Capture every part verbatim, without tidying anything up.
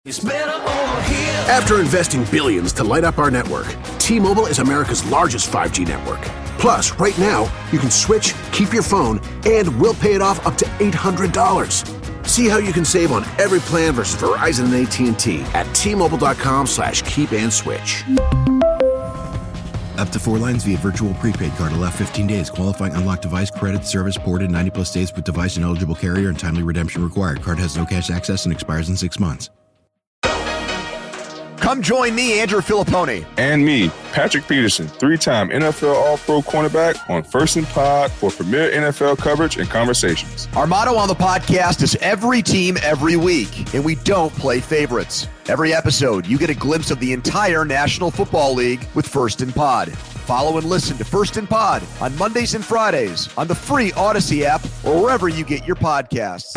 It's better over here. After investing billions to light up our network, T-Mobile is America's largest five G network. Plus, right now, you can switch, keep your phone, and we'll pay it off up to eight hundred dollars. See how you can save on every plan versus Verizon and A T and T at T-Mobile.com slash keep and switch. Up to four lines via virtual prepaid card. Allow fifteen days. Qualifying unlocked device credit service ported ninety plus days with device and eligible carrier and timely redemption required. Card has no cash access and expires in six months. Come join me, Andrew Filippone. And me, Patrick Peterson, three-time N F L All-Pro cornerback on First and Pod for premier N F L coverage and conversations. Our motto on the podcast is every team, every week, and we don't play favorites. Every episode, you get a glimpse of the entire National Football League with First and Pod. Follow and listen to First and Pod on Mondays and Fridays on the free Odyssey app or wherever you get your podcasts.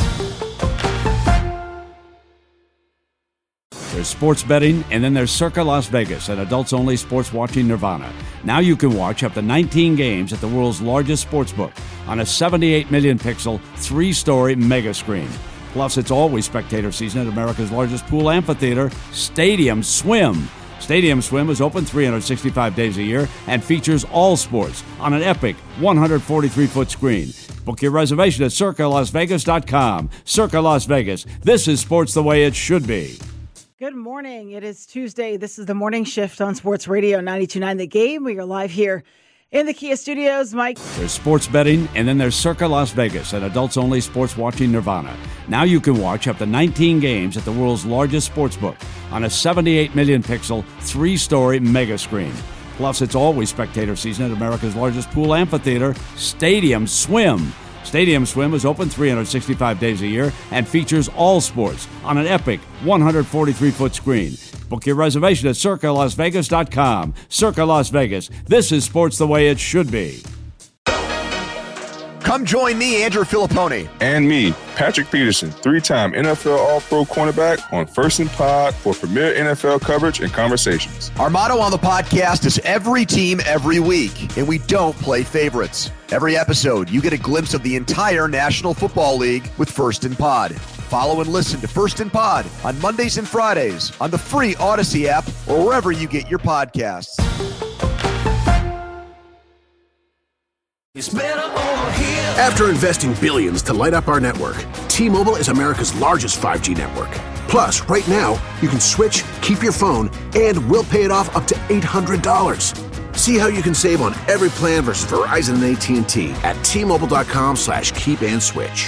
There's sports betting, and then there's Circa Las Vegas, an adults-only sports watching nirvana. Now you can watch up to nineteen games at the world's largest sportsbook on a seventy-eight million pixel, three-story mega screen. Plus, it's always spectator season at America's largest pool amphitheater, Stadium Swim. Stadium Swim is open three hundred sixty-five days a year and features all sports on an epic one hundred forty-three foot screen. Book your reservation at circa las vegas dot com. Circa Las Vegas. This is sports the way it should be. Good morning. It is Tuesday. This is the Morning Shift on Sports Radio ninety-two point nine The Game. We are live here in the Kia Studios. Mike. There's sports betting, and then there's Circa Las Vegas, an adults-only sports watching nirvana. Now you can watch up to nineteen games at the world's largest sportsbook on a seventy-eight million pixel, three-story mega screen. Plus, it's always spectator season at America's largest pool amphitheater, Stadium Swim. Stadium Swim is open three hundred sixty-five days a year and features all sports on an epic one hundred forty-three foot screen. Book your reservation at circa las vegas dot com. Circa Las Vegas. This is sports the way it should be. Come join me, Andrew Filippone. And me, Patrick Peterson, three-time N F L All-Pro cornerback on First and Pod for premier N F L coverage and conversations. Our motto on the podcast is every team, every week, and we don't play favorites. Every episode, you get a glimpse of the entire National Football League with First and Pod. Follow and listen to First and Pod on Mondays and Fridays on the free Odyssey app or wherever you get your podcasts. It's better over here. After investing billions to light up our network, T-Mobile is America's largest five G network. Plus, right now, you can switch, keep your phone, and we'll pay it off up to eight hundred dollars. See how you can save on every plan versus Verizon and A T and T at T-Mobile.com slash keep and switch.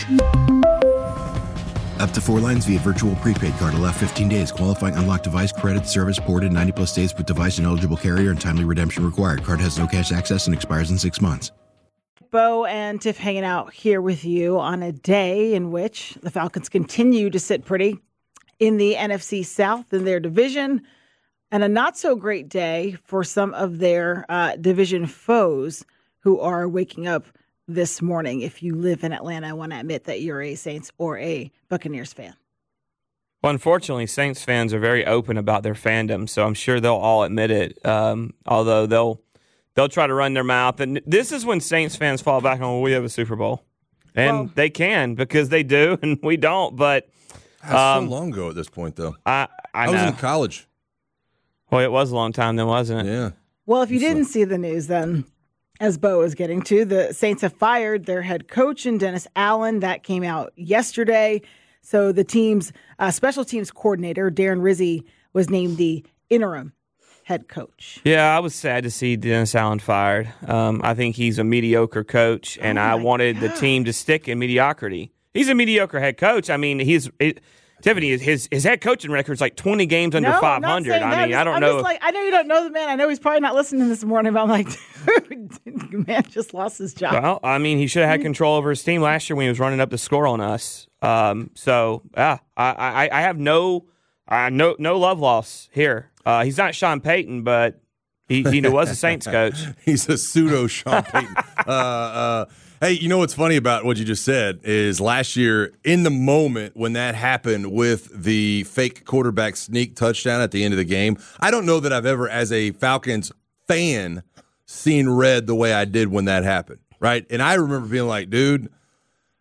Up to four lines via virtual prepaid card. Allow fifteen days. Qualifying unlocked device credit service ported ninety plus days with device and eligible carrier and timely redemption required. Card has no cash access and expires in six months. Bo and Tiff hanging out here with you on a day in which the Falcons continue to sit pretty in the N F C South in their division, and a not so great day for some of their uh, division foes who are waking up this morning. If you live in Atlanta, I want to admit that you're a Saints or a Buccaneers fan. Well, unfortunately, Saints fans are very open about their fandom, so I'm sure they'll all admit it, um, although they'll They'll try to run their mouth. And this is when Saints fans fall back on, well, we have a Super Bowl. And well, they can because they do and we don't. But that's um, so long ago at this point, though. I, I, I know. was in college. Well, it was a long time then, wasn't it? Yeah. Well, if you didn't see the news then, as Bo is getting to, the Saints have fired their head coach and Dennis Allen. That came out yesterday. So the team's uh, special teams coordinator, Darren Rizzi, was named the interim head coach. Yeah, I was sad to see Dennis Allen fired. Um, I think he's a mediocre coach, and oh I wanted God. the team to stick in mediocrity. He's a mediocre head coach. I mean, he's it, Tiffany. His his head coaching record is like twenty games under no, five hundred. I mean, just, I don't I'm know. Just if, like, I know you don't know the man. I know he's probably not listening this morning, but I'm like, dude, man just lost his job. Well, I mean, he should have had control over his team last year when he was running up the score on us. Um, so yeah, I, I, I have no, uh, no, no love loss here. Uh, he's not Sean Payton, but he, he was a Saints coach. He's a pseudo Sean Payton. uh, uh, hey, you know what's funny about what you just said is last year, in the moment when that happened with the fake quarterback sneak touchdown at the end of the game, I don't know that I've ever, as a Falcons fan, seen red the way I did when that happened, right? And I remember being like, dude,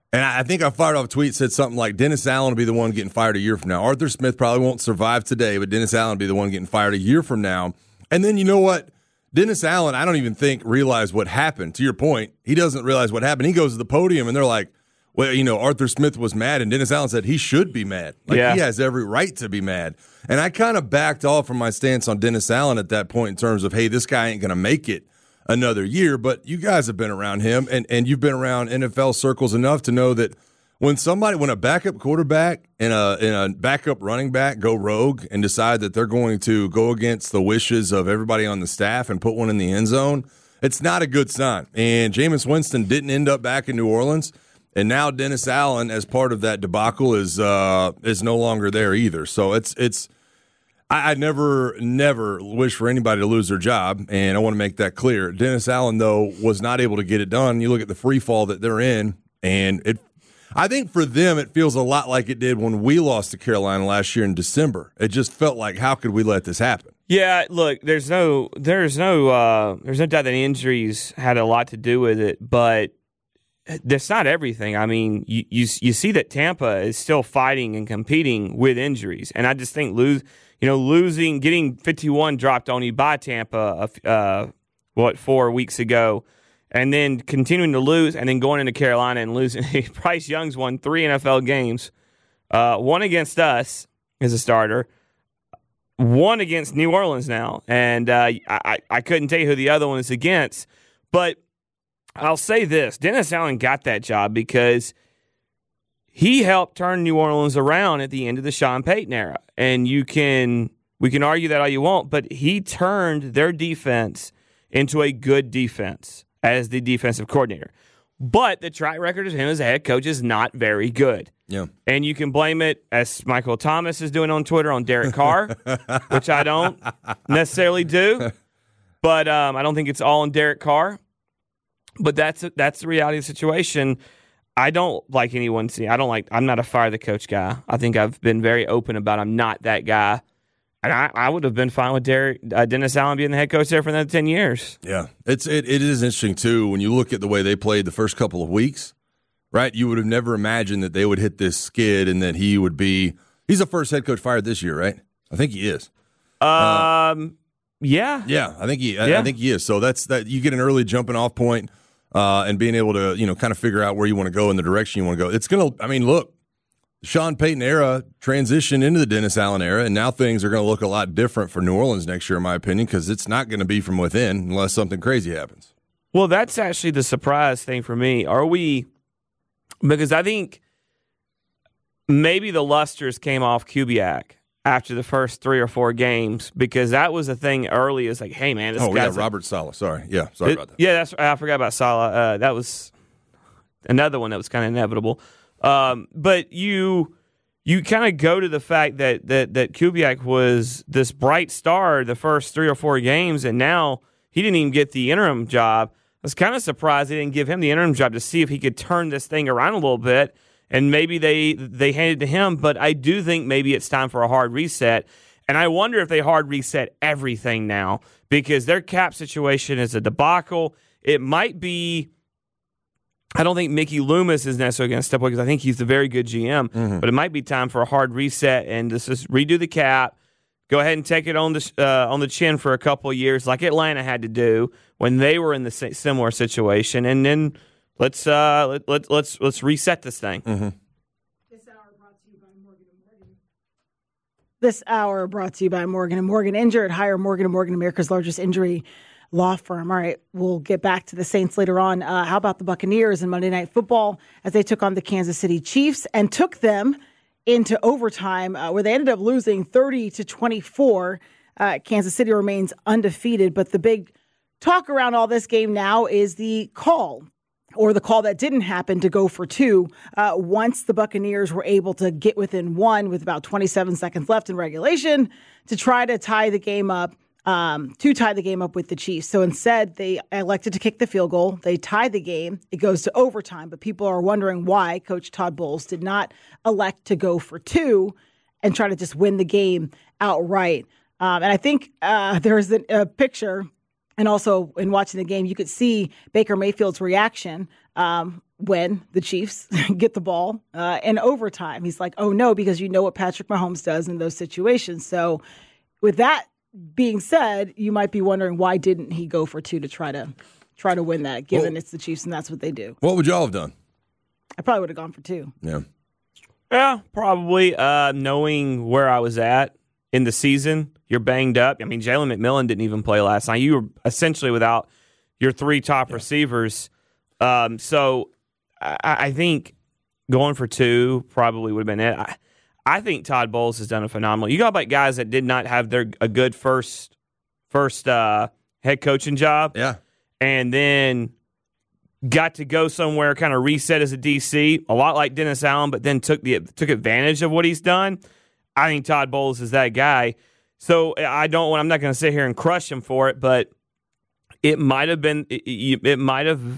And I think I fired off a tweet, said something like, Dennis Allen will be the one getting fired a year from now. Arthur Smith probably won't survive today, but Dennis Allen will be the one getting fired a year from now. And then you know what? Dennis Allen, I don't even think realized what happened. To your point, he doesn't realize what happened. He goes to the podium, and they're like, well, you know, Arthur Smith was mad, and Dennis Allen said he should be mad. Like, yeah. he has every right to be mad. And I kind of backed off from my stance on Dennis Allen at that point in terms of, hey, this guy ain't going to make it another year. But you guys have been around him, and, and you've been around N F L circles enough to know that when somebody, when a backup quarterback and a, and a backup running back go rogue and decide that they're going to go against the wishes of everybody on the staff and put one in the end zone, it's not a good sign. And Jameis Winston didn't end up back in New Orleans. And now Dennis Allen, as part of that debacle, is uh, is no longer there either. So it's it's I, I never never wish for anybody to lose their job, and I want to make that clear. Dennis Allen, though, was not able to get it done. You look at the free fall that they're in, and it. I think for them, it feels a lot like it did when we lost to Carolina last year in December. It just felt like, how could we let this happen? Yeah, look, there's no there's no uh, there's no doubt that injuries had a lot to do with it, but that's not everything. I mean, you, you you see that Tampa is still fighting and competing with injuries, and I just think lose, you know, losing, getting fifty-one dropped on you by Tampa, uh, what four weeks ago, and then continuing to lose, and then going into Carolina and losing. Bryce Young's won three N F L games, uh, one against us as a starter, one against New Orleans now, and uh, I I couldn't tell you who the other one is against, but I'll say this. Dennis Allen got that job because he helped turn New Orleans around at the end of the Sean Payton era. And you can we can argue that all you want, but he turned their defense into a good defense as the defensive coordinator. But the track record of him as a head coach is not very good. Yeah. And you can blame it, as Michael Thomas is doing on Twitter, on Derek Carr, which I don't necessarily do. But um, I don't think it's all on Derek Carr. But that's that's the reality of the situation. I don't like anyone seeing. I don't like. I'm not a fire the coach guy. I think I've been very open about I'm not that guy, and I, I would have been fine with Derek, uh, Dennis Allen being the head coach there for another ten years. Yeah, it's it, it is interesting too when you look at the way they played the first couple of weeks. Right, you would have never imagined that they would hit this skid and that he would be. He's the first head coach fired this year, right? I think he is. Um. Uh, yeah. Yeah, I think he. I, yeah. I think he is. So that's that. You get an early jumping off point. Uh, and being able to, you know, kind of figure out where you want to go in the direction you want to go. It's going to, I mean, look, the Sean Payton era transitioned into the Dennis Allen era, and now things are going to look a lot different for New Orleans next year, in my opinion, because it's not going to be from within unless something crazy happens. Well, that's actually the surprise thing for me. Are we, because I think maybe the lusters came off Kubiak after the first three or four games, because that was the thing early. Is like, hey man, this oh guy's yeah, Robert Saleh. Sorry, yeah, sorry it, about that. Yeah, that's I forgot about Saleh. Uh, that was another one that was kind of inevitable. Um, but you you kind of go to the fact that that that Kubiak was this bright star the first three or four games, and now he didn't even get the interim job. I was kind of surprised they didn't give him the interim job to see if he could turn this thing around a little bit. And maybe they they handed it to him, but I do think maybe it's time for a hard reset. And I wonder if they hard reset everything now, because their cap situation is a debacle. It might be, I don't think Mickey Loomis is necessarily going to step away, because I think he's a very good G M, mm-hmm. but it might be time for a hard reset and just, just redo the cap, go ahead and take it on the, uh, on the chin for a couple of years like Atlanta had to do when they were in the similar situation, and then Let's uh let, let let's let's reset this thing. Mm-hmm. This hour brought to you by Morgan and Morgan. This hour brought to you by Morgan and Morgan. Injured, hire Morgan and Morgan, America's largest injury law firm. All right, we'll get back to the Saints later on. Uh, how about the Buccaneers in Monday Night Football as they took on the Kansas City Chiefs and took them into overtime, uh, where they ended up losing thirty to twenty-four. Uh, Kansas City remains undefeated, but the big talk around all this game now is the call. Or the call that didn't happen to go for two uh, once the Buccaneers were able to get within one with about twenty-seven seconds left in regulation to try to tie the game up, um, to tie the game up with the Chiefs. So instead, they elected to kick the field goal. They tied the game. It goes to overtime, but people are wondering why Coach Todd Bowles did not elect to go for two and try to just win the game outright. Um, and I think uh, there's a, a picture. And also, in watching the game, you could see Baker Mayfield's reaction um, when the Chiefs get the ball uh, in overtime. He's like, oh, no, because you know what Patrick Mahomes does in those situations. So with that being said, you might be wondering why didn't he go for two to try to try to win that, given well, it's the Chiefs and that's what they do. What would y'all have done? I probably would have gone for two. Yeah. Yeah, probably. Uh, knowing where I was at in the season, you're banged up. I mean, Jalen McMillan didn't even play last night. You were essentially without your three top yeah. receivers. Um, so I, I think going for two probably would have been it. I, I think Todd Bowles has done a phenomenal. You got about guys that did not have their a good first first uh, head coaching job. Yeah. And then got to go somewhere, kind of reset as a D C, a lot like Dennis Allen, but then took the took advantage of what he's done. I think Todd Bowles is that guy. So I don't. I'm not going to sit here and crush him for it, but it might have been. It, it might have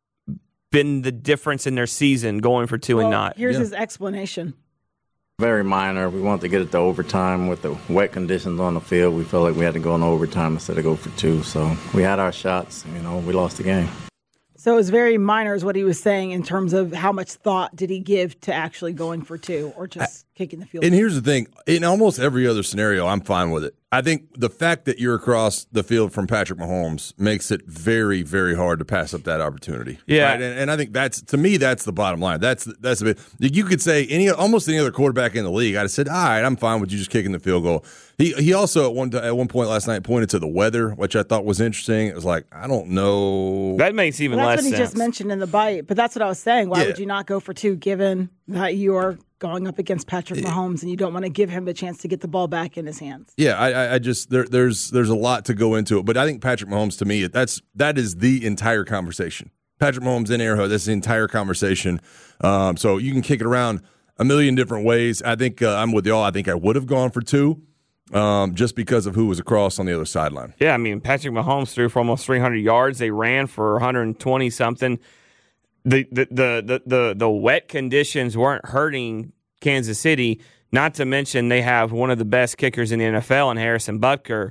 been the difference in their season going for two well, and not. Here's yeah. his explanation. Very minor. We wanted to get it to overtime with the wet conditions on the field. We felt like we had to go into overtime instead of go for two. So we had our shots. You know, we lost the game. So it was very minor is what he was saying in terms of how much thought did he give to actually going for two or just I, kicking the field. And here's the thing. In almost every other scenario, I'm fine with it. I think the fact that you're across the field from Patrick Mahomes makes it very, very hard to pass up that opportunity. Yeah. Right? And, and I think that's, to me, that's the bottom line. That's that's a bit. You could say any almost any other quarterback in the league, I'd have said, all right, I'm fine with you just kicking the field goal. He he also at one at one point last night pointed to the weather, which I thought was interesting. It was like, I don't know. That makes even well, less sense. That's what he sense. just mentioned in the bite, but that's what I was saying. Why yeah. would you not go for two given that you are going up against Patrick Mahomes and you don't want to give him the chance to get the ball back in his hands? Yeah, I, I just there, there's there's a lot to go into it, but I think Patrick Mahomes to me that's that is the entire conversation. Patrick Mahomes in Arrowhead, that's the entire conversation. Um, so you can kick it around a million different ways. I think uh, I'm with y'all. I think I would have gone for two. Um, just because of who was across on the other sideline. Yeah, I mean, Patrick Mahomes threw for almost three hundred yards. They ran for one hundred twenty something. The the, the the the the wet conditions weren't hurting Kansas City. Not to mention they have one of the best kickers in the N F L in Harrison Butker.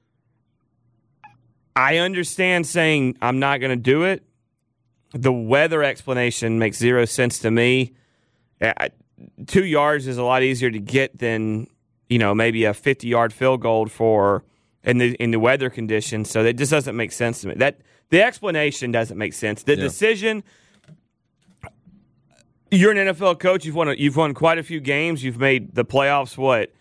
I understand saying I'm not going to do it. The weather explanation makes zero sense to me. Two yards is a lot easier to get than, you know, maybe a fifty-yard field goal for in the in the weather conditions. So that just doesn't make sense to me. That the explanation doesn't make sense. The yeah. decision. You're an N F L coach. You've won. A, you've won quite a few games. You've made the playoffs. What,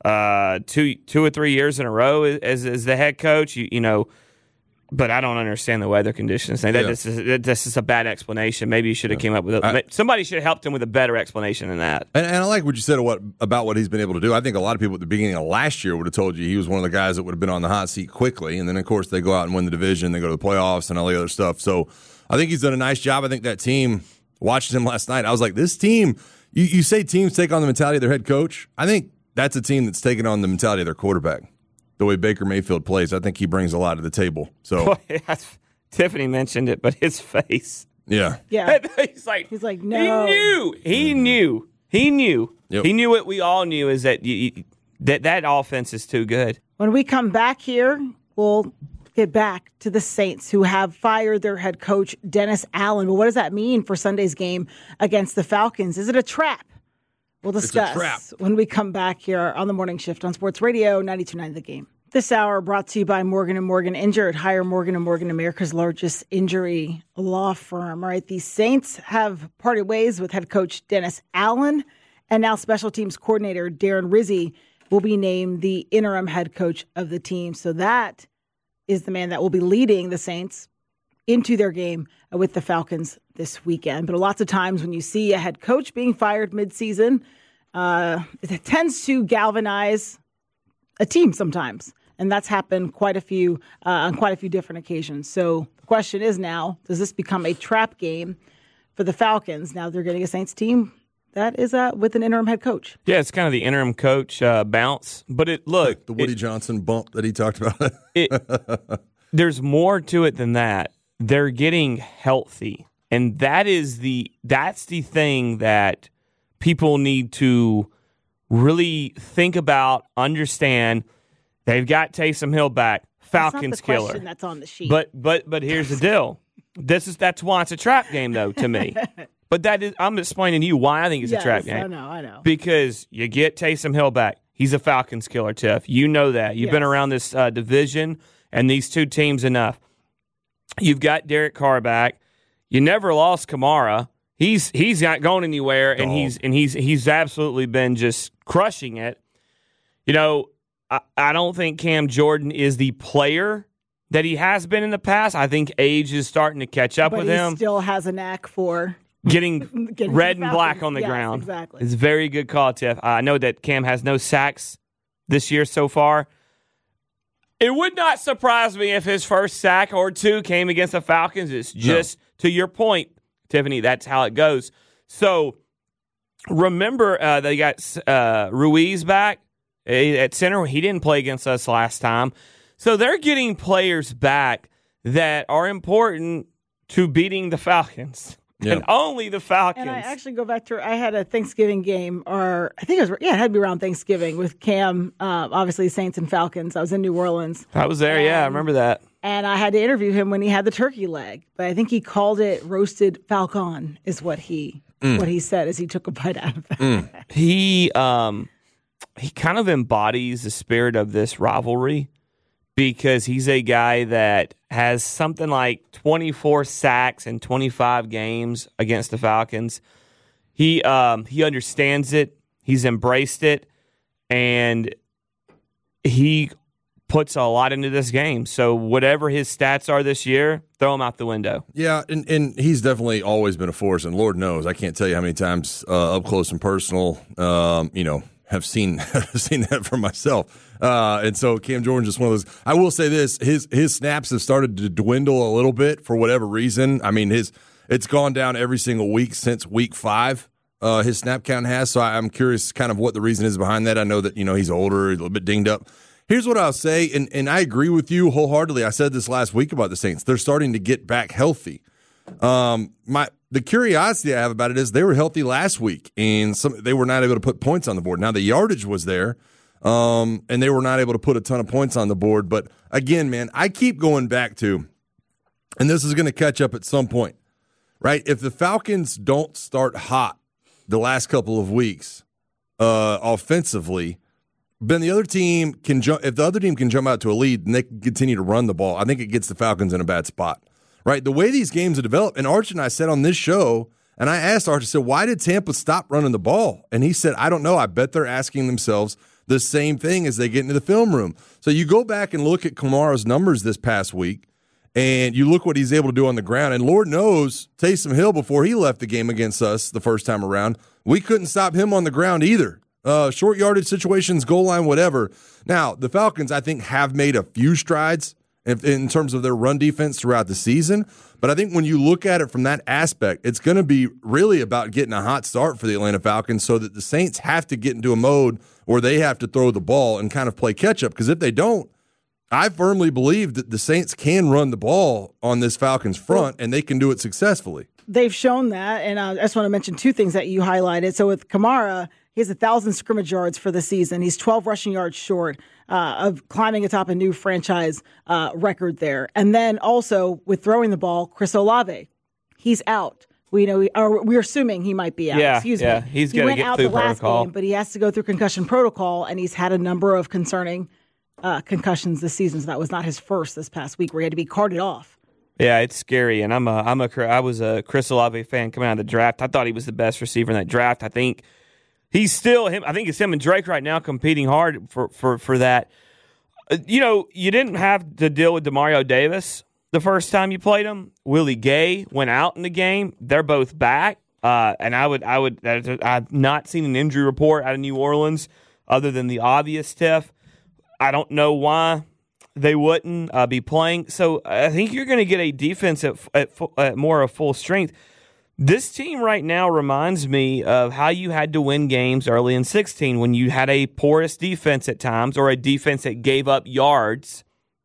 uh, two two or three years in a row as as the head coach. You you know. But I don't understand the weather conditions. That, yeah. this, is, this is a bad explanation. Maybe you should have yeah. came up with a, I, somebody should have helped him with a better explanation than that. And, and I like what you said what, about what he's been able to do. I think a lot of people at the beginning of last year would have told you he was one of the guys that would have been on the hot seat quickly. And then, of course, they go out and win the division. They go to the playoffs and all the other stuff. So I think he's done a nice job. I think that team, watching him last night, I was like, this team, you, you say teams take on the mentality of their head coach. I think that's a team that's taken on the mentality of their quarterback. The way Baker Mayfield plays, I think he brings a lot to the table. So Boy, Tiffany mentioned it, but his face. Yeah. Yeah. He's like, He's like, no. He knew. He mm-hmm. knew. He knew. Yep. He knew what we all knew is that you, that that offense is too good. When we come back here, we'll get back to the Saints, who have fired their head coach, Dennis Allen. But what does that mean for Sunday's game against the Falcons? Is it a trap? We'll discuss when we come back here on the Morning Shift on Sports Radio ninety-two point nine The Game. This hour brought to you by Morgan and Morgan Injured. Hire Morgan and Morgan, America's largest injury law firm. All right, the Saints have parted ways with head coach Dennis Allen, and now special teams coordinator Darren Rizzi will be named the interim head coach of the team. So that is the man that will be leading the Saints into their game with the Falcons this weekend. But lots of times when you see a head coach being fired midseason, uh, it tends to galvanize a team sometimes. And that's happened quite a few uh, on quite a few different occasions. So the question is now, does this become a trap game for the Falcons? Now they're getting a Saints team that is uh, with an interim head coach. Yeah, it's kind of the interim coach uh, bounce. But it look like the Woody it, Johnson bump that he talked about. it, there's more to it than that. They're getting healthy, and that is the that's the thing that people need to really think about, understand. They've got Taysom Hill back, Falcons that's not the killer. Question that's on the sheet. But but but here's the deal: this is that's why it's a trap game, though, to me. But that is, I'm explaining to you why I think it's yes, a trap game. I know, I know. Because you get Taysom Hill back. He's a Falcons killer, Tiff. You know that. You've yes. been around this uh, division and these two teams enough. You've got Derek Carr back. You never lost Kamara. He's he's not going anywhere, and Dog. he's and he's he's absolutely been just crushing it. You know, I, I don't think Cam Jordan is the player that he has been in the past. I think age is starting to catch up but with he him. Still has a knack for Getting, getting red the and black Falcons. on the yes, ground. Exactly. It's a very good call, Tiff. I know that Cam has no sacks this year so far. It would not surprise me if his first sack or two came against the Falcons. It's just, no. to your point, Tiffany, that's how it goes. So remember, uh, they got uh, Ruiz back at center. He didn't play against us last time. So they're getting players back that are important to beating the Falcons. Yeah. And only the Falcons. And I actually go back to, I had a Thanksgiving game, or I think it was, yeah, it had to be around Thanksgiving with Cam, uh, obviously Saints and Falcons. I was in New Orleans. I was there, and, yeah, I remember that. And I had to interview him when he had the turkey leg, but I think he called it roasted Falcon, is what he mm. what he said as he took a bite out of it. Mm. He um he kind of embodies the spirit of this rivalry because he's a guy that has something like twenty-four sacks in twenty-five games against the Falcons. He um, he understands it. He's embraced it, and he puts a lot into this game. So whatever his stats are this year, throw him out the window. Yeah, and, and he's definitely always been a force, and Lord knows, I can't tell you how many times uh, up close and personal, um, you know, have seen seen that for myself. Uh, and so Cam Jordan's just one of those. I will say this: his his snaps have started to dwindle a little bit for whatever reason. I mean, his it's gone down every single week since week five. Uh, his snap count has. So I'm curious, kind of what the reason is behind that. I know that you know he's older, a little bit dinged up. Here's what I'll say, and and I agree with you wholeheartedly. I said this last week about the Saints; they're starting to get back healthy. Um, my the curiosity I have about it is they were healthy last week, and some they were not able to put points on the board. Now the yardage was there. Um, and they were not able to put a ton of points on the board. But again, man, I keep going back to, and this is going to catch up at some point, right? If the Falcons don't start hot the last couple of weeks uh, offensively, then the other team can jump. If the other team can jump out to a lead and they can continue to run the ball, I think it gets the Falcons in a bad spot, right? The way these games have developed, and Arch and I said on this show, and I asked Arch, I said, why did Tampa stop running the ball? And he said, I don't know. I bet they're asking themselves the same thing as they get into the film room. So you go back and look at Kamara's numbers this past week, and you look what he's able to do on the ground. And Lord knows, Taysom Hill, before he left the game against us the first time around, we couldn't stop him on the ground either. Uh, short yardage situations, goal line, whatever. Now, the Falcons, I think, have made a few strides in, in terms of their run defense throughout the season. But I think when you look at it from that aspect, it's going to be really about getting a hot start for the Atlanta Falcons so that the Saints have to get into a mode where they have to throw the ball and kind of play catch-up. Because if they don't, I firmly believe that the Saints can run the ball on this Falcons front, and they can do it successfully. They've shown that, and I just want to mention two things that you highlighted. So with Kamara, he has one thousand scrimmage yards for the season. He's twelve rushing yards short uh, of climbing atop a new franchise uh, record there. And then also with throwing the ball, Chris Olave, he's out. We know we are we're assuming he might be out. Yeah, Excuse yeah. me. He's he going to went get out through the last protocol. game, but he has to go through concussion protocol, and he's had a number of concerning uh, concussions this season. So that was not his first this past week, where he had to be carted off. Yeah, it's scary, and I'm a I'm a I was a Chris Olave fan coming out of the draft. I thought he was the best receiver in that draft. I think he's still him. I think it's him and Drake right now competing hard for for for that. Uh, you know, you didn't have to deal with Demario Davis the first time you played him. Willie Gay went out in the game. They're both back, uh, and I would I would I've not seen an injury report out of New Orleans other than the obvious stuff. I don't know why they wouldn't uh, be playing. So I think you're going to get a defense at, at, at more of full strength. This team right now reminds me of how you had to win games early in sixteen when you had a porous defense at times, or a defense that gave up yards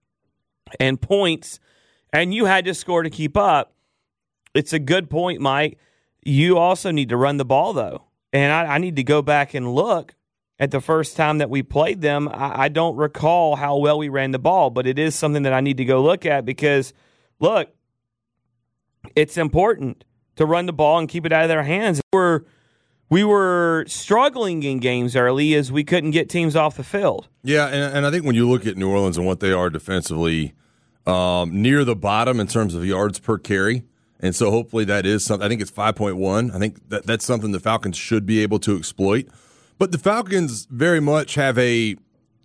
and points, and you had to score to keep up. It's a good point, Mike. You also need to run the ball, though. And I, I need to go back and look at the first time that we played them. I, I don't recall how well we ran the ball, but it is something that I need to go look at because, look, it's important to run the ball and keep it out of their hands. We're We were struggling in games early as we couldn't get teams off the field. Yeah, and, and I think when you look at New Orleans and what they are defensively, um, near the bottom in terms of yards per carry, and so hopefully that is something. I think it's five point one. I think that that's something the Falcons should be able to exploit. But the Falcons very much have a,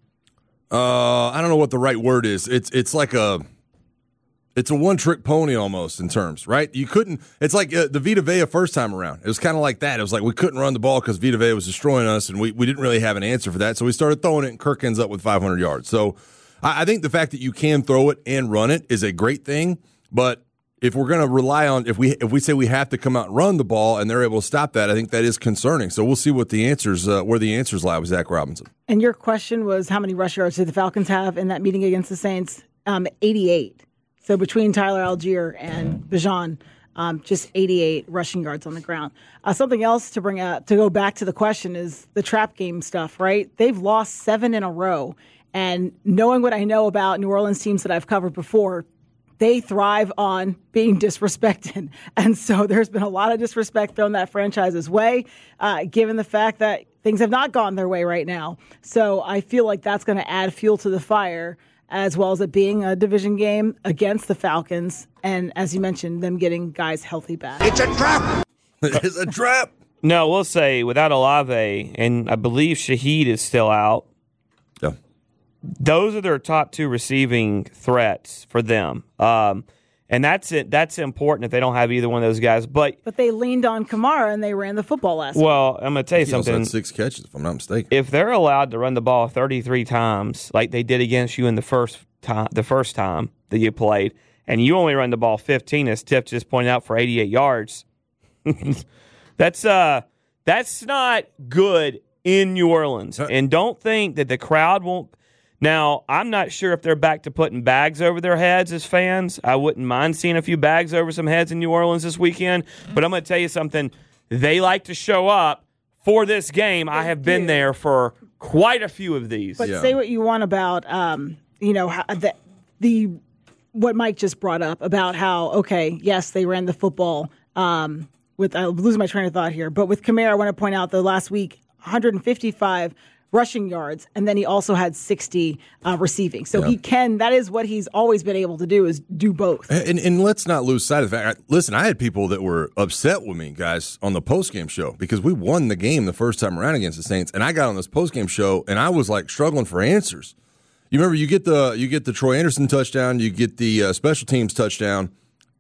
uh, I don't know what the right word is. It's it's like a. It's a one-trick pony almost in terms, right? You couldn't – it's like uh, the Vita Vea first time around. It was kind of like that. It was like we couldn't run the ball because Vita Vea was destroying us, and we, we didn't really have an answer for that. So we started throwing it, and Kirk ends up with five hundred yards. So I, I think the fact that you can throw it and run it is a great thing. But if we're going to rely on – if we if we say we have to come out and run the ball and they're able to stop that, I think that is concerning. So we'll see what the answers uh, – where the answers lie with Zach Robinson. And your question was how many rush yards did the Falcons have in that meeting against the Saints? Um, eighty-eight. So between Tyler Algier and Bijan, um, just eighty-eight rushing yards on the ground. Uh, something else to bring up, to go back to the question, is the trap game stuff, right? They've lost seven in a row. And knowing what I know about New Orleans teams that I've covered before, they thrive on being disrespected. And so there's been a lot of disrespect thrown that franchise's way, uh, given the fact that things have not gone their way right now. So I feel like that's going to add fuel to the fire, as well as it being a division game against the Falcons. And as you mentioned, them getting guys healthy back. It's a trap. It's a trap. No, we'll say without Olave, and I believe Shaheed is still out. Yeah. Those are their top two receiving threats for them. Um, and that's it. That's important if they don't have either one of those guys. But but they leaned on Kamara and they ran the football last week. Well, I'm going to tell you he something. Also had six catches, if I'm not mistaken. If they're allowed to run the ball thirty-three times, like they did against you in the first time, the first time that you played, and you only run the ball fifteen, as Tiff just pointed out, for eighty-eight yards, that's uh, that's not good in New Orleans. And don't think that the crowd won't. Now, I'm not sure if they're back to putting bags over their heads as fans. I wouldn't mind seeing a few bags over some heads in New Orleans this weekend. But I'm going to tell you something. They like to show up for this game. I have been there for quite a few of these. But yeah. Say what you want about, um, you know, how, the, the what Mike just brought up about how, okay, yes, they ran the football um, with, I'm losing my train of thought here, but with Kamara, I want to point out the last week, one hundred fifty-five rushing yards, and then he also had sixty uh, receiving. So yeah. he can, that is what he's always been able to do, is do both. And, and let's not lose sight of the fact, listen, I had people that were upset with me, guys, on the postgame show because we won the game the first time around against the Saints, and I got on this postgame show, and I was like struggling for answers. You remember, you get the you get the Troy Anderson touchdown, you get the uh, special teams touchdown.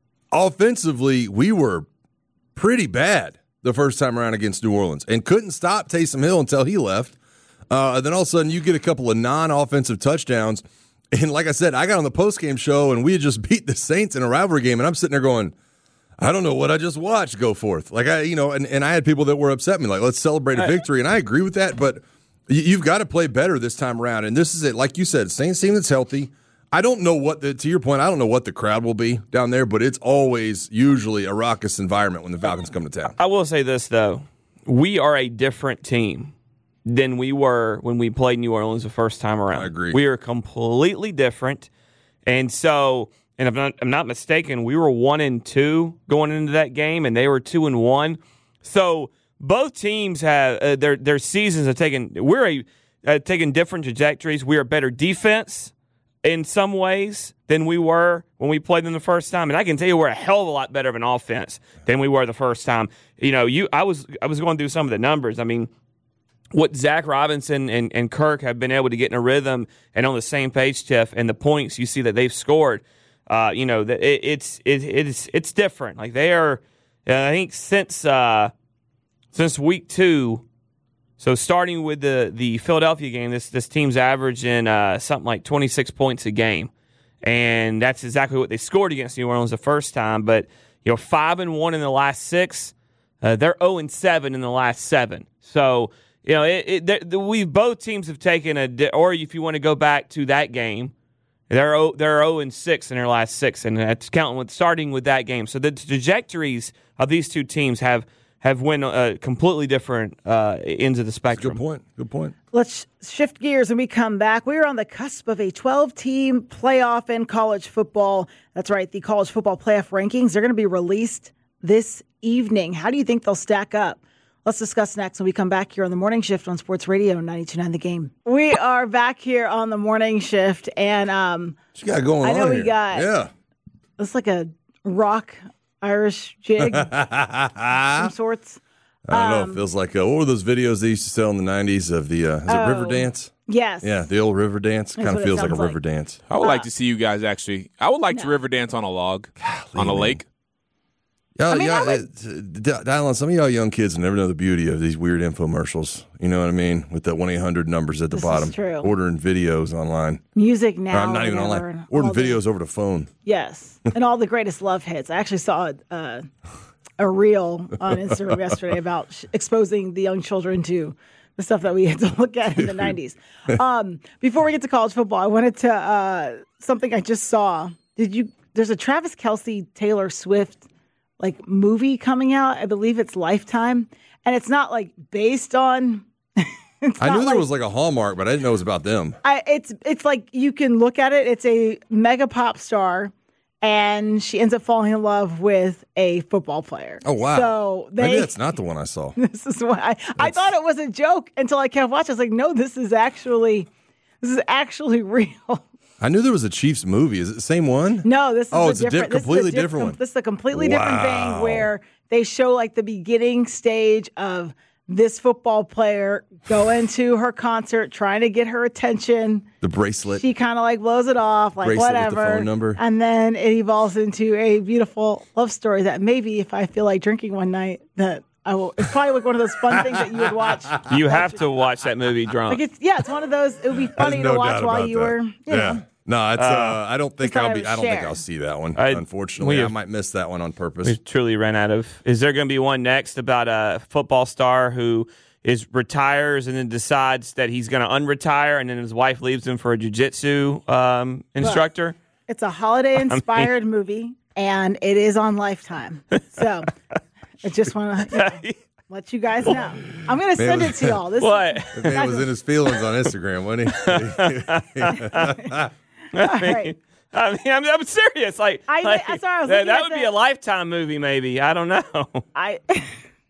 Offensively, we were pretty bad the first time around against New Orleans and couldn't stop Taysom Hill until he left. Uh, and then all of a sudden, you get a couple of non-offensive touchdowns. And like I said, I got on the postgame show, and we had just beat the Saints in a rivalry game. And I'm sitting there going, I don't know what I just watched go forth. Like, I, you know, and, and I had people that were upset me, like, let's celebrate a victory. And I agree with that. But you, you've got to play better this time around. And this is it. Like you said, Saints team that's healthy. I don't know what the, to your point, I don't know what the crowd will be down there, but it's always usually a raucous environment when the Falcons come to town. I will say this, though. We are a different team than we were when we played New Orleans the first time around. I agree. We are completely different. And so, and if I'm not, I'm not mistaken, we were one and two going into that game, and they were two and one. So both teams have uh, their their seasons have taken. We're a uh, taking different trajectories. We are better defense in some ways than we were when we played them the first time. And I can tell you we're a hell of a lot better of an offense than we were the first time. You know, you I was I was going through some of the numbers. I mean, what Zach Robinson and, and Kirk have been able to get in a rhythm and on the same page, Tiff, and the points you see that they've scored, uh, you know, that it, it's it, it's it's different. Like they are, uh, I think since uh, since week two, so starting with the, the Philadelphia game, this this team's averaging uh, something like twenty-six points a game, and that's exactly what they scored against New Orleans the first time. But you know, five and one in the last six, uh, they're zero and seven in the last seven. So. You know, it, it, we both teams have taken a, or if you want to go back to that game, they're they're zero and six in their last six, and that's counting with starting with that game. So the trajectories of these two teams have have went uh, completely different uh, ends of the spectrum. Good point. Good point. Let's shift gears when we come back. We are on the cusp of a twelve-team playoff in college football. That's right, the college football playoff rankings are going to be released this evening. How do you think they'll stack up? Let's discuss next when we come back here on the Morning Shift on Sports Radio ninety-two point nine The Game. We are back here on the Morning Shift, and um, what you got going I know on we here? got yeah. It's like a rock Irish jig of some sorts. I don't know. Um, It feels like uh, what were those videos they used to sell in the nineties of the uh, is it Oh, River Dance? Yes. Yeah, the old River Dance. That's Kind what of it feels like a sounds like. river dance. I would like to see you guys actually. I would like to river dance on a log, on a man. lake. Yeah, I mean, yeah. I would- it's, uh, D- Dylan, some of y'all young kids never know the beauty of these weird infomercials. You know what I mean? With the one eight hundred numbers at the This is bottom, true. ordering videos online. Music Or, now. I'm not even whatever, online. and Ordering all the- videos over the phone. Yes, and all the greatest love hits. I actually saw uh, a reel on Instagram yesterday about sh- exposing the young children to the stuff that we had to look at in the nineties. Um, before we get to college football, I wanted to uh, something I just saw. Did you? There's a Travis Kelce Taylor Swift like movie coming out. I believe it's Lifetime, and it's not like based on. it's I not knew there like- was like a Hallmark, but I didn't know it was about them. I, it's it's like you can look at it. It's a mega pop star, and she ends up falling in love with a football player. Oh wow! So they, maybe that's not the one I saw. This is why I, I thought it was a joke until I kept watching. I was like, no, this is actually this is actually real. I knew there was a Chiefs movie. Is it the same one? No, this is Oh, a it's a di- different, this is completely diff- different one. This is a completely different Wow. thing where they show like the beginning stage of this football player going to her concert, trying to get her attention. The bracelet. She kind of like blows it off, like Bracelet with the whatever. phone number. And then it evolves into a beautiful love story that maybe if I feel like drinking one night, that I will. It's probably like one of those fun things that you would watch. You have to watch that movie Like drunk. it's yeah, it's one of those. It would be funny There's no to watch doubt while about you that. were, you yeah. know. No, it's. Uh, Uh, I don't think just thought I'll I be. would I don't think share. I'll see that one. I- unfortunately, we I have- might miss that one on purpose. We truly ran out of. Is there going to be one next about a football star who is retires and then decides that he's going to unretire, and then his wife leaves him for a jiu-jitsu um, instructor? It's a holiday-inspired movie, and it is on Lifetime. So I just want to you know, let you guys know. I'm going to send it to y'all. This What? The man was in his feelings on Instagram, wasn't he? all right. I mean, I'm, I'm serious. Like, I- like, I'm sorry, I was that, looking that at would be the- a Lifetime movie, maybe. I don't know. I I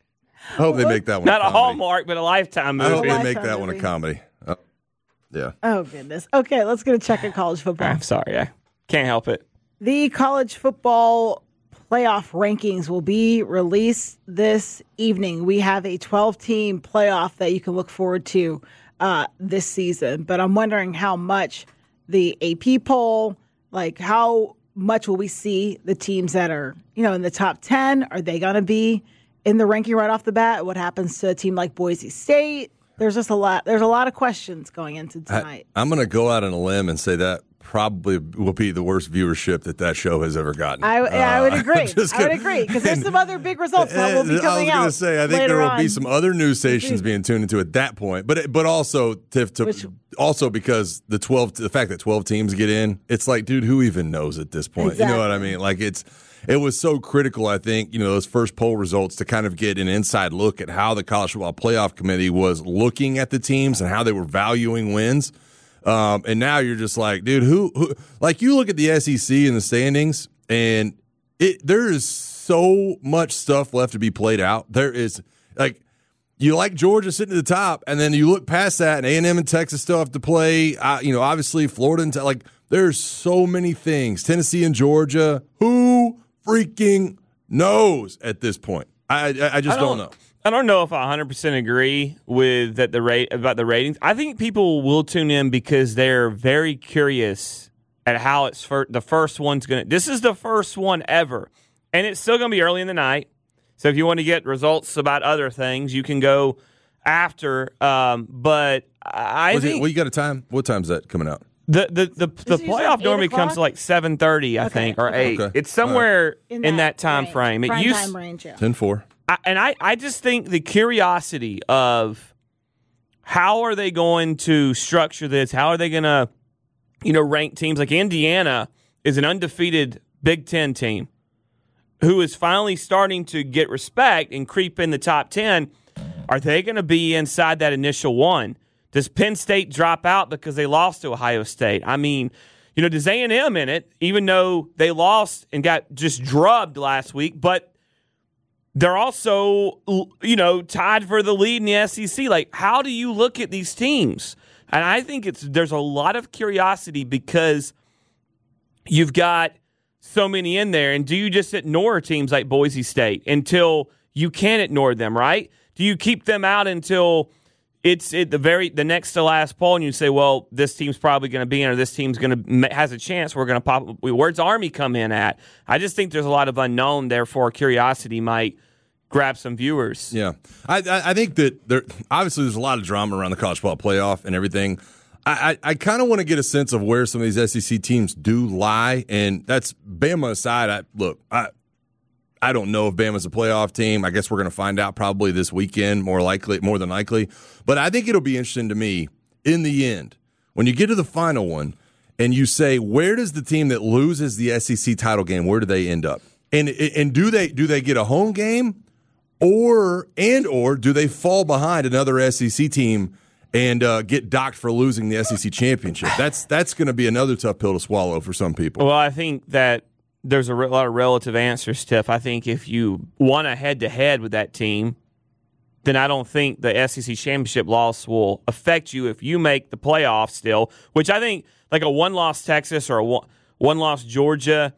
hope they make that one. Not a comedy. Hallmark, but a Lifetime I hope movie. they Lifetime make that one a movie. comedy. Oh, yeah. oh goodness. Okay, let's get a check of college football. I'm sorry. I can't help it. The college football playoff rankings will be released this evening. We have a twelve-team playoff that you can look forward to uh, this season. But I'm wondering how much the A P poll, like how much will we see the teams that are, you know, in the top ten? Are they going to be in the ranking right off the bat? What happens to a team like Boise State? There's just a lot. There's a lot of questions going into tonight. I, I'm going to go out on a limb and say that probably will be the worst viewership that that show has ever gotten. I, I would Uh, agree. just I would kidding. agree because there's some other big results that will be I coming was out. going to say, I think later there will on. be some other news stations being tuned into at that point, but but also to, to Which- also because the twelve, the fact that twelve teams get in, it's like, dude, who even knows at this point? You know what I Exactly. mean? Like it's it was so critical. I think you know those first poll results to kind of get an inside look at how the College Football Playoff Committee was looking at the teams and how they were valuing wins. Um, and now you're just like, dude, who, who, like you look at the S E C and the standings and it, there is so much stuff left to be played out. There is like, you like Georgia sitting at the top and then you look past that and A and M and Texas still have to play, uh, you know, obviously Florida and like there's so many things, Tennessee and Georgia, who freaking knows at this point? I, I, I just I don't, don't know. I don't know if I one hundred percent agree with that the rate about the ratings. I think people will tune in because they're very curious at how it's fir- the first one's going to. This is the first one ever, and it's still going to be early in the night. So if you want to get results about other things, you can go after. Um, but I Was it, think well, you got a time? What time's that coming out? the the the, the it usually playoff like eight normally comes o'clock? to like seven thirty, I Okay, think, or okay. eight. Okay. It's somewhere in in that, that, time range, frame. It prime used time range. Yeah. ten four. I, and I, I just think the curiosity of how are they going to structure this? How are they going to, you know, rank teams? Like Indiana is an undefeated Big Ten team. who is finally starting to get respect and creep in the top ten, are they going to be inside that initial one? Does Penn State drop out because they lost to Ohio State? I mean, you know, does A and M in it, even though they lost and got just drubbed last week, but they're also, you know, tied for the lead in the S E C. Like, how do you look at these teams? And I think it's there's a lot of curiosity because you've got so many in there. And do you just ignore teams like Boise State until you can ignore them, right? Do you keep them out until it's at the very the next to last poll and you say, well, this team's probably going to be in or this team's going to has a chance. We're going to pop. Where's Army come in at? I just think there's a lot of unknown. Therefore, curiosity might grab some viewers. Yeah, I I, I think that there obviously there's a lot of drama around the college football playoff and everything. I, I, I kind of want to get a sense of where some of these S E C teams do lie, and that's Bama aside. I look, I I don't know if Bama's a playoff team. I guess we're going to find out probably this weekend, more likely, more than likely. But I think it'll be interesting to me in the end when you get to the final one and you say, where does the team that loses the S E C title game, where do they end up? And and do they do they get a home game, or and or do they fall behind another S E C team and uh, get docked for losing the S E C championship? That's that's going to be another tough pill to swallow for some people. Well, I think that there's a re- lot of relative answers, Tiff. I think if you want a head-to-head with that team, then I don't think the S E C championship loss will affect you if you make the playoffs still, which I think like a one-loss Texas or a one- one-loss Georgia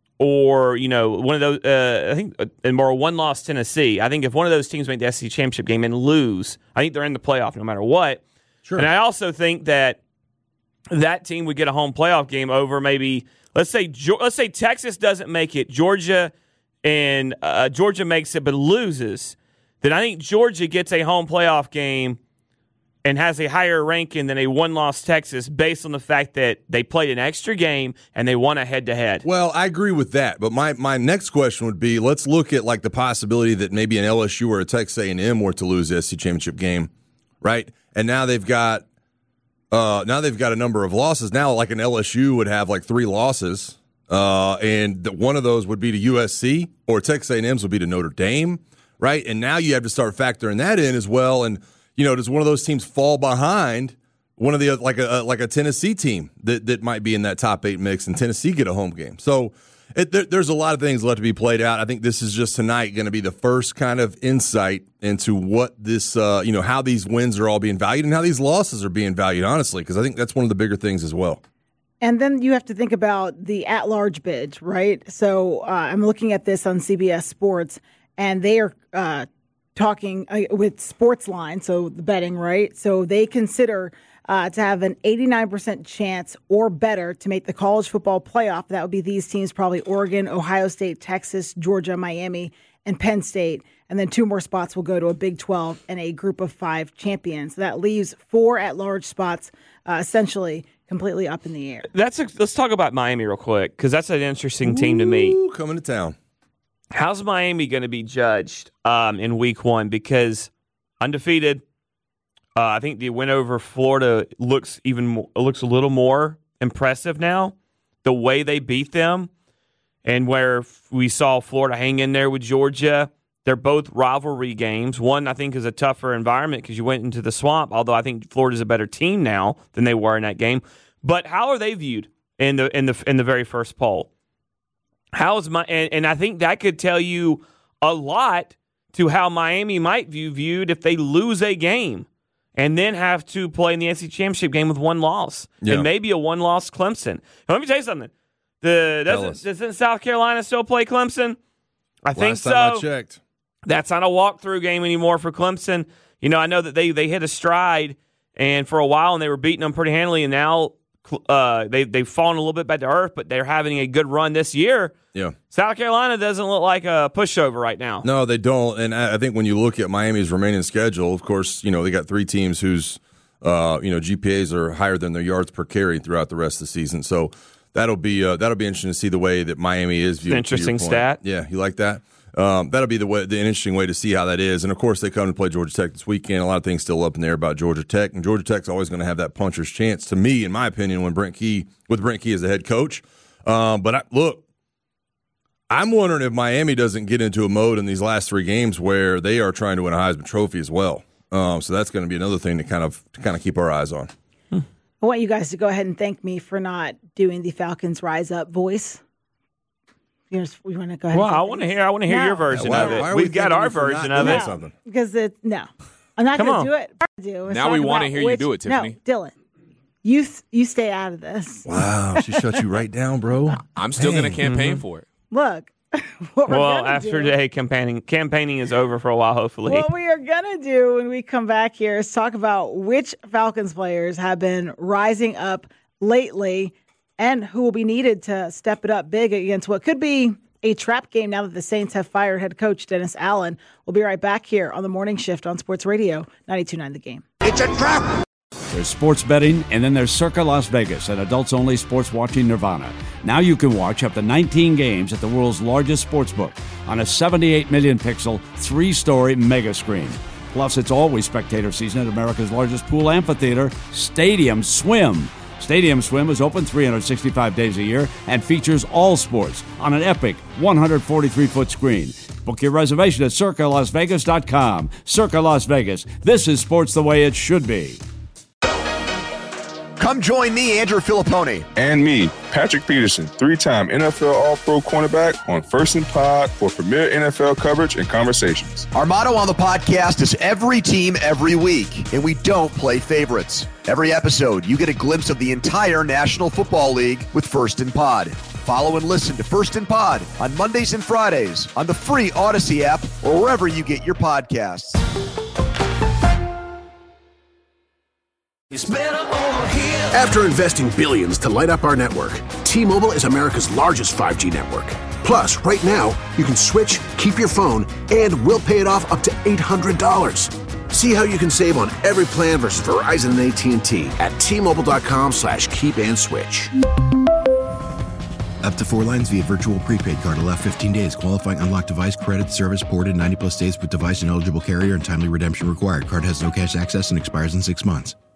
or, you know, one of those, uh, I think, and more one-loss Tennessee. I think if one of those teams make the S E C championship game and lose, I think they're in the playoff no matter what. Sure. And I also think that that team would get a home playoff game over maybe, let's say, let's say Texas doesn't make it, Georgia and uh, Georgia makes it but loses. Then I think Georgia gets a home playoff game and has a higher ranking than a one-loss Texas based on the fact that they played an extra game and they won a head-to-head. Well, I agree with that, but my, my next question would be, let's look at like the possibility that maybe an L S U or a Texas A and M were to lose the S E C championship game, right? And now they've got uh, now they've got a number of losses. Now, like an L S U would have like three losses, uh, and the, one of those would be to U S C, or Texas A and M's would be to Notre Dame, right? And now you have to start factoring that in as well. And you know, does one of those teams fall behind one of the like a like a Tennessee team that, that might be in that top eight mix, and Tennessee get a home game? So it, there, there's a lot of things left to be played out. I think this is just tonight going to be the first kind of insight into what this, uh, you know, how these wins are all being valued and how these losses are being valued, honestly, because I think that's one of the bigger things as well. And then you have to think about the at-large bids, right? So uh, I'm looking at this on C B S Sports, and they are uh, talking uh, with Sportsline, so the betting, right? So they consider uh, to have an eighty-nine percent chance or better to make the college football playoff. That would be these teams, probably Oregon, Ohio State, Texas, Georgia, Miami, and Penn State. And then two more spots will go to a Big twelve and a group of five champions. So that leaves four at-large spots uh, essentially completely up in the air. That's a, let's talk about Miami real quick, because that's an interesting team to me. Ooh, coming to town. How's Miami going to be judged um, in week one? Because undefeated, uh, I think the win over Florida looks even more, looks a little more impressive now. The way they beat them, and where we saw Florida hang in there with Georgia. They're both rivalry games. One, I think, is a tougher environment because you went into the swamp, although I think Florida's a better team now than they were in that game. But how are they viewed in the in the in the very first poll? How's my and, and I think that could tell you a lot to how Miami might view viewed if they lose a game and then have to play in the S E C championship game with one loss, yeah. and maybe a one-loss Clemson. Now, let me tell you something. The doesn't, doesn't South Carolina still play Clemson? I think Last so. time I checked. That's not a walkthrough game anymore for Clemson. You know, I know that they, they hit a stride, and for a while, and they were beating them pretty handily, and now uh, they, they've fallen a little bit back to earth, but they're having a good run this year. Yeah. South Carolina doesn't look like a pushover right now. No, they don't. And I think when you look at Miami's remaining schedule, of course, you know, they got three teams whose, uh, you know, G P As are higher than their yards per carry throughout the rest of the season. So that'll be uh, that'll be interesting to see the way that Miami is viewed. Interesting stat. Yeah, you like that? Um, that'll be the way, the interesting way to see how that is. And, of course, they come to play Georgia Tech this weekend. A lot of things still up in there about Georgia Tech. And Georgia Tech's always going to have that puncher's chance, to me, in my opinion, when Brent Key, with Brent Key as the head coach. Um, but, I, look, I'm wondering if Miami doesn't get into a mode in these last three games where they are trying to win a Heisman Trophy as well. Um, so that's going to be another thing to kind of to kind of keep our eyes on. I want you guys to go ahead and thank me for not doing the Falcons Rise Up voice. You, just, you want to go ahead? Well, and I want to hear. I want to hear no. your version Yeah, why- of it. why are we We've got thanking our you for version not of doing it. something? Because it no, I'm not Come going on. to do it. I do. Let's Now talk we wanna about hear you which- do it, Tiffany. No, Dylan, you th- you stay out of this. Wow, she shut you right down, bro. I'm still going to Dang. campaign for it. Look, what we're Well, gonna after do, today, campaigning campaigning is over for a while. Hopefully, what we are gonna do when we come back here is talk about which Falcons players have been rising up lately and who will be needed to step it up big against what could be a trap game now that the Saints have fired head coach Dennis Allen. We'll be right back here on the Morning Shift on Sports Radio ninety-two point nine The Game. It's a trap! There's sports betting, and then there's Circa Las Vegas, an adults-only sports watching nirvana. Now you can watch up to nineteen games at the world's largest sports book on a seventy-eight million pixel, three-story mega screen. Plus, it's always spectator season at America's largest pool amphitheater, Stadium Swim. Stadium Swim is open three hundred sixty-five days a year and features all sports on an epic one hundred forty-three foot screen. Book your reservation at circa las vegas dot com. Circa Las Vegas. This is sports the way it should be. Come join me, Andrew Filippone. And me, Patrick Peterson, three-time N F L All-Pro cornerback on First and Pod for premier N F L coverage and conversations. Our motto on the podcast is every team, every week, and we don't play favorites. Every episode, you get a glimpse of the entire National Football League with First and Pod. Follow and listen to First and Pod on Mondays and Fridays on the free Odyssey app or wherever you get your podcasts. It's better over here. After investing billions to light up our network, T-Mobile is America's largest five G network. Plus, right now, you can switch, keep your phone, and we'll pay it off up to eight hundred dollars. See how you can save on every plan versus Verizon and A T and T at T-Mobile.com slash keep and switch. Up to four lines via virtual prepaid card. Allow fifteen days. Qualifying unlocked device credit service ported ninety plus days with device and eligible carrier and timely redemption required. Card has no cash access and expires in six months.